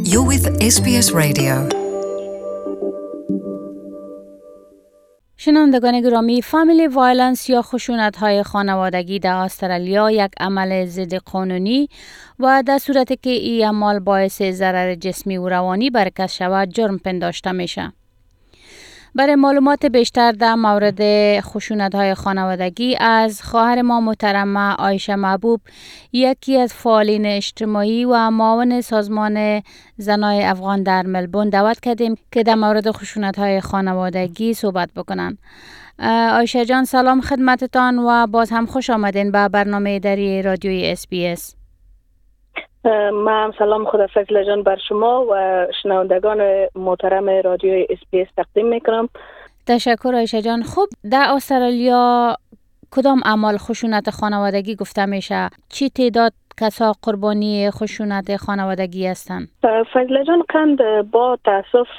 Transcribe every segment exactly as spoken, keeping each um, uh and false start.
You're with اس بی اس Radio. شنوندگان گرامی، فامیلی وایلنس یا خشونت‌های خانوادگی در استرالیا یک عمل ضد قانونی و در صورتی که این اعمال باعث ضرر جسمی و روانی بر کس شود جرم پنداشته میشه. برای معلومات بیشتر در مورد خشونت‌های خانوادگی از خواهر ما محترمه عایشه محبوب، یکی از فعالین اجتماعی و معاون سازمان زنای افغان در ملبورن، دعوت کردیم که در مورد خشونت‌های خانوادگی صحبت بکنن. عایشه جان، سلام خدمتتان و باز هم خوش آمدین به برنامه دری رادیوی اس بی اس. من سلام خدا فضل جان بر شما و شنوندگان محترم رادیوی اس بی اس تقدیم میکنم. تشکر عایشه جان. خب در استرالیا کدام اعمال خشونت خانوادگی گفته میشه؟ چی تعداد کسا قربانی خشونت خانوادگی هستند؟ فضل جان کند با تاسف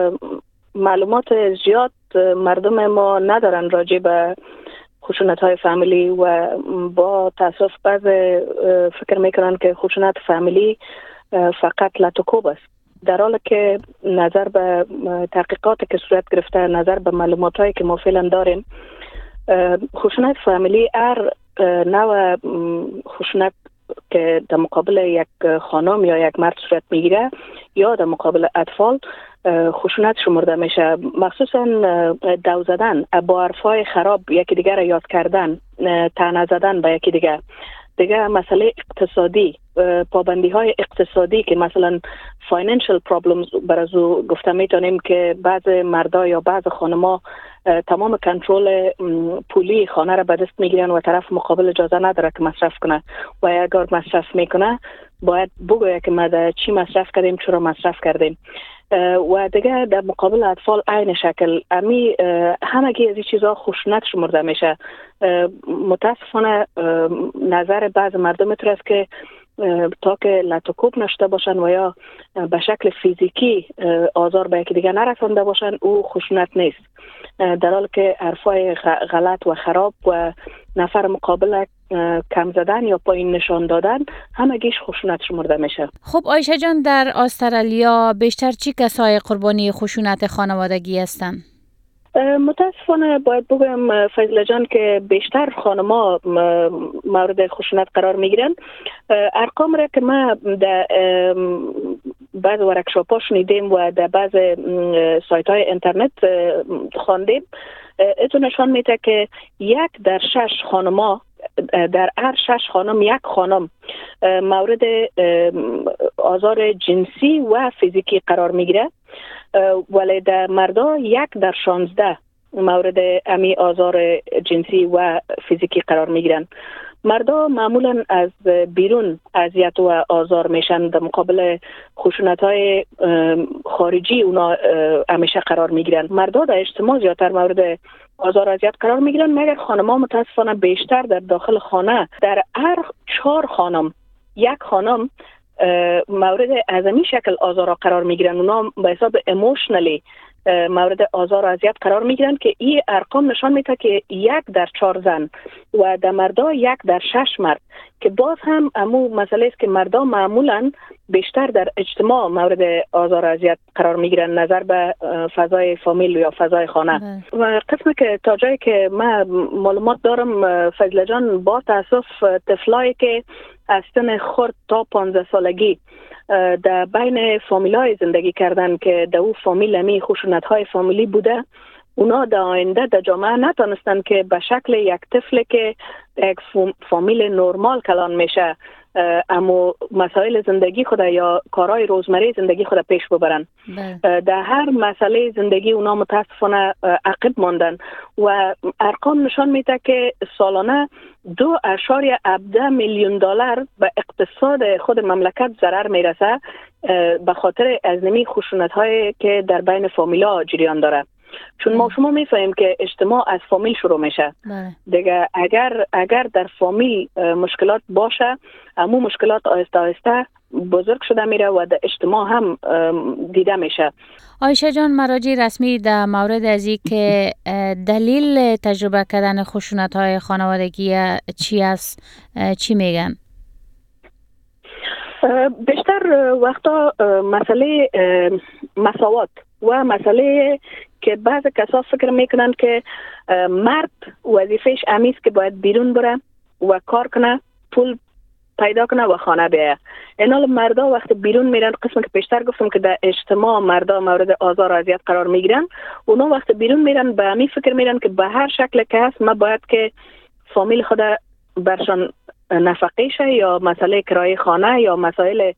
معلومات زیاد مردم ما ندارن راجع به خشونت های فامیلی و با تاسف بعض فکر میکنن که خشونت فامیلی فقط لاتوکوب است، در حالی که نظر به تحقیقات که صورت گرفته، نظر به معلومات هایی که ما فعلا داریم، خشونت فامیلی هر نوع خشونت که در مقابل یک خانم یا یک مرد صورت میگیره یا در مقابل اطفال خشونت شمرده میشه. مخصوصا دو زدن، با حرفای خراب یکی دیگر را یاد کردن، طعنه زدن به یکی دیگر. دیگه مسئله اقتصادی، پابندی های اقتصادی که مثلا financial problems برازو گفته میتونیم که بعض مردا یا بعض خانما تمام کنترل پولی خانه را به دست میگیرن و طرف مقابل اجازه نداره که مصرف کنه و اگر مصرف میکنه باید بگوید که ما چی مصرف کردیم، چرا مصرف کردیم. و دیگه در مقابل اطفال عین شکل امی همگی از این چیزها خشونت شمرده میشه. متاسفانه نظر بعض مردم میتونه است که تا که لاتوکوب نشته باشن و یا به شکل فیزیکی آزار به یکی دیگه نرسانده باشن او خشونت نیست، در حالی که حرفای غلط و خراب و نفر مقابل کم زدن یا پایین نشان دادن همگیش خشونت شمرده میشه. خب عایشه جان، در استرالیا بیشتر چی کسای قربانی خشونت خانوادگی هستن؟ متاسفانه باید بگم فضل جان که بیشتر خانما مورد خشونت قرار میگیرن. ارقام را که ما در بعض ورکشاپ ها شنیدیم و در بعض سایت های اینترنت خواندیم، اتو نشان میده که یک در شش خانما، در هر شش خانم یک خانم مورد آزار جنسی و فیزیکی قرار میگیره، ولی در مردا یک در شانزده مورد امی آزار جنسی و فیزیکی قرار میگیرن. مردا معمولا از بیرون اذیت و آزار میشن، در مقابل خشونت های خارجی اونا همیشه قرار میگیرن. مردا در اجتماع زیادتر مورد آزار اذیت قرار میگیرن، مگر خانم‌ها متاسفانه بیشتر در داخل خانه. در هر چهار خانم یک خانم مورد از این شکل آزار قرار میگیرن، اونا به حساب ایموشنالی مورد آزار و اذیت قرار میگیرن که این ارقام نشان میده که یک در چهار زن و در مردا یک در شش مرد، که باز هم امو مسئله است که مردا معمولا بیشتر در اجتماع مورد آزار و اذیت قرار میگیرن نظر به فضای فامیل یا فضای خانه. و قسمی که تا جایی که من معلومات دارم فضل جان، با تاسف طفلایی که از سن خرد تا پانزده سالگی در بین فامیلای زندگی کردن که در او فامیل همی خشونت های فامیلی بوده، اونا در آینده در جامعه نتانستن که به شکل یک طفل که یک فامیل نرمال کلان میشه اما مسائل زندگی خود یا کارهای روزمره زندگی خود پیش ببرن. در هر مسئله زندگی اونا متاسفانه عقب ماندن و ارقام نشان میده که سالانه دو اشاریه هفده میلیون دلار به اقتصاد خود مملکت ضرر میرسه به خاطر از نمی خشونت هایی که در بین فامیلا جریان داره. چون ما شما میفهمیم که اجتماع از فامیل شروع میشه دیگه. اگر اگر در فامیل مشکلات باشه، امو مشکلات آهسته آهسته بزرگ شده میره و در اجتماع هم دیده میشه. عایشه جان، مراجع رسمی در مورد ازی که دلیل تجربه کردن خشونت های خانوادگی چی است، چی میگن؟ بیشتر وقتا مسئله مساوات و مسئله که بعض کسا فکر میکنن که مرد وظیفش امیست که باید بیرون بره و کار کنه، پول پیدا کنه و خانه بیایه. اینال مردا وقت بیرون میرن، قسم که پیشتر گفتم که در اجتماع مردا مورد آزار و اذیت قرار میگیرن، اونا وقت بیرون میرن به امی فکر میرن که به هر شکل که هست ما باید که فامیل خود برشان نفقه شه یا مسئله کرایه خانه یا مسائل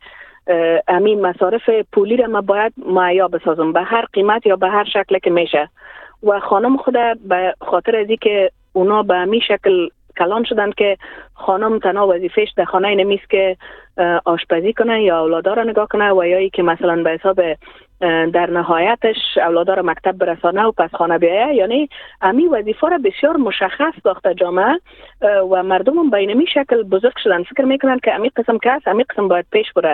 امی مصارف پولی را ما باید مهیا بسازم به هر قیمت یا به هر شکل که میشه. و خانم خود به خاطر ازی که اونا به امی شکل کلان شدن که خانم تنها وظیفش در خانه نمیست که آشپزی کنه یا اولادا را نگاه کنه و یا ای که مثلا به حساب در نهایتش اولادا را مکتب برسانه و پس خانه بیایه، یعنی امی وظیفه را بسیار مشخص داخته جامعه و مردم هم بینمی شکل بزرگ شدن، فکر میکنن که امی قسم که هست امی قسم باید پیش بره.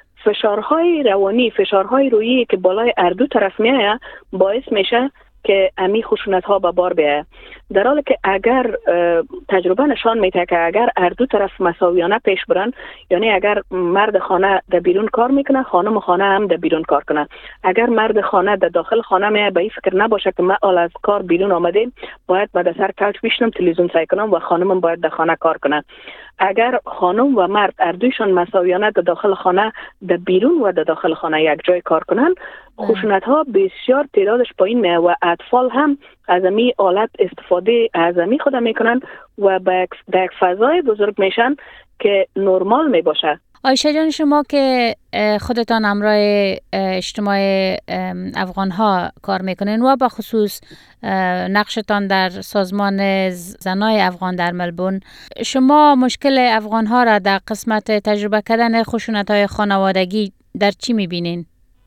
فشارهای روانی، فشارهای رویی که بالای اردو طرف میایه باعث میشه که امی خشونت ها به بار بیایه، در حالی که اگر تجربه نشان میده که اگر هر دو طرف مساویانه پیش برن، یعنی اگر مرد خانه در بیرون کار میکنه خانم خانه هم در بیرون کار کنه، اگر مرد خانه در داخل خانه میایه به این فکر نباشه که من آل از کار بیرون آمدیم باید من در سر کوچ بشینم تلویزیون سعی کنم و خانمم باید در خانه کار کنه، اگر خانم و مرد هر دویشون مساویانه در داخل خانه در بیرون و در داخل خانه یک جای کار کنن، خشونت ها بسیار تعدادش پایین میه و اطفال هم از امی آلت استفاده از امی خود میکنن و به یک فضای بزرگ میشن که نرمال میباشه. عایشه جان، شما که خودتان همراه اجتماع افغان ها کار میکنین و به خصوص نقشتان در سازمان زنای افغان در ملبورن، شما مشکل افغان ها را در قسمت تجربه کردن خشونت های خانوادگی در چی میبینین؟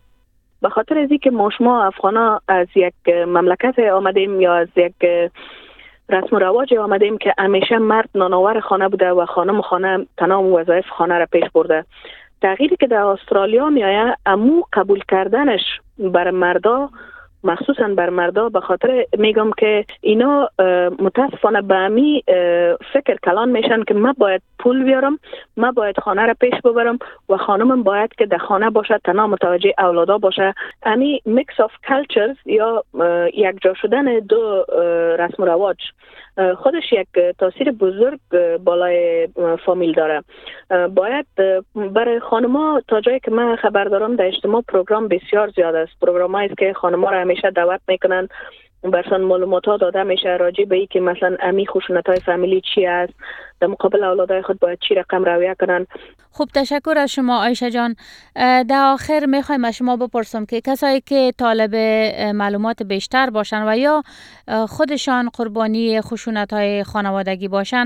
به خاطر از اینکه ما شما افغانا از یک مملکت آمدیم یا از یک رسم و رواج آمدیم که همیشه مرد نانآور خانه بوده و خانم خانه تمام وظایف خانه را پیش برده. تغییری که در استرالیا میایه امو قبول کردنش بر مردا، مخصوصا بر مردا، به خاطر میگم که اینا متاسفانه به امی فکر کلان میشن که من باید پول بیارم، من باید خانه را پیش ببرم و خانمم باید که در خانه باشه، تنها متوجه اولادا باشه. امی میکس آف کلچرز یا یک جا شدن دو رسم و رواج خودش یک تاثیر بزرگ بالای فامیل داره. باید برای خانما تا جایی که من خبر دارم در اجتماع پروگرام بسیار زیاد است، پروگرام هایی که خانما را همیشه دعوت میکنن، برسان معلومات ها داده میشه راجع به این که مثلا امی خشونت های فامیلی چی است، در مقابل اولادای خود باید چی رقم رویه کنن. خوب، تشکر از شما عایشه جان. در آخر میخوایم از شما بپرسم که کسایی که طالب معلومات بیشتر باشن و یا خودشان قربانی خشونت های خانوادگی باشن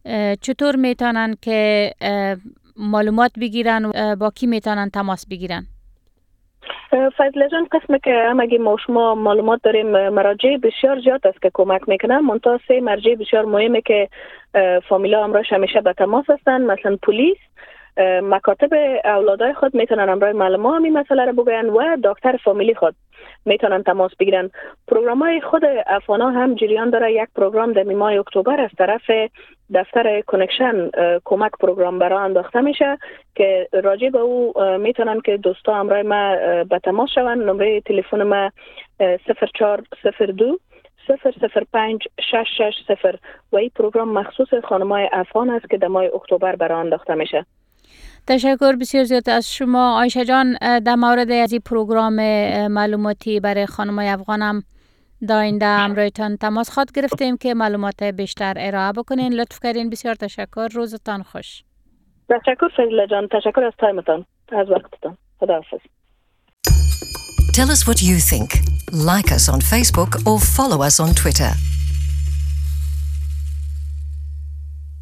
چطور میتونن که معلومات بگیرن و با کی میتونن تماس بگیرن؟ فضل جان، قسم که همگی ما شما معلومات داریم، مراجع بسیار زیاد است که کمک میکنن، منتها سه مرجع بسیار مهمه که فامیلا امراش همیشه به تماس هستن، مثلا پلیس، مکاتب اولادای خود میتونن امرای معلومات همین مسئله رو بگوین و دکتر فامیلی خود میتونن تماس بگیرن. پروگرام های خود افغانا هم جریان داره. یک پروگرام در ماه اکتبر از طرف دفتر کنکشن کمک پروگرام برای انداخته میشه که راجع به او میتونن که دوستا امرای ما به تماس شون. نمره تلفن ما صفر چهار صفر دو صفر صفر پنج شش شش صفر و این پروگرام مخصوص خانمای افغان است که در ماه اکتبر برای انداخته میشه. تشکر بسیار زیاد از شما عایشه جان. در مورد از این پروگرام معلوماتی برای خانمای افغان هم داینده همراهتان تماس خواد گرفتیم که معلومات بیشتر ارائه بکنین. لطف کردین. بسیار تشکر. روزتان خوش. تشکر فضل جان. تشکر از تایمتان، از وقتتان. خداحافظ. Tell us what you think. Like us on Facebook or follow us on Twitter.